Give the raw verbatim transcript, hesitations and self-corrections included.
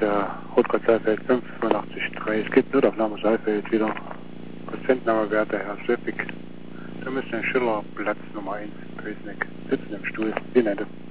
der Rotgott Saalfeld fünfundachtzig Komma drei. Es gibt Notaufnahme Saalfeld wieder. Patientennahmewert der Herr Schleppig. Da müsste ein Schiller Platz Nummer eins, Pösnick, sitzen im Stuhl. Wie nette.